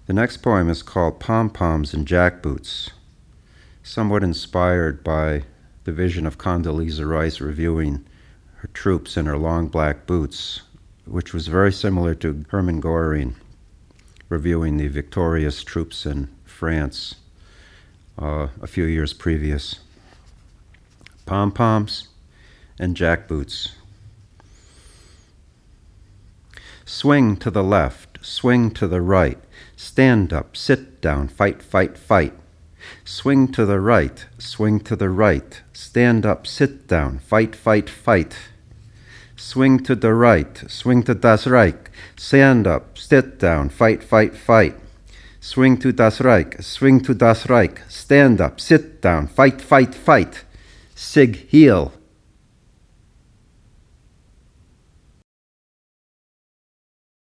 The next poem is called Pom-Poms and Jackboots, somewhat inspired by the vision of Condoleezza Rice reviewing her troops in her long black boots, which was very similar to Hermann Göring reviewing the victorious troops in France a few years previous. Pom-Poms and Jackboots. Swing to the left, swing to the right, stand up, sit down, fight, fight, fight. Swing to the right, swing to the right, stand up, sit down, fight, fight, fight. Swing to the right, swing to das Reich, stand up, sit down, fight, fight, fight. Swing to das Reich, swing to das Reich, stand up, sit down, fight, fight, fight. Sig Heil.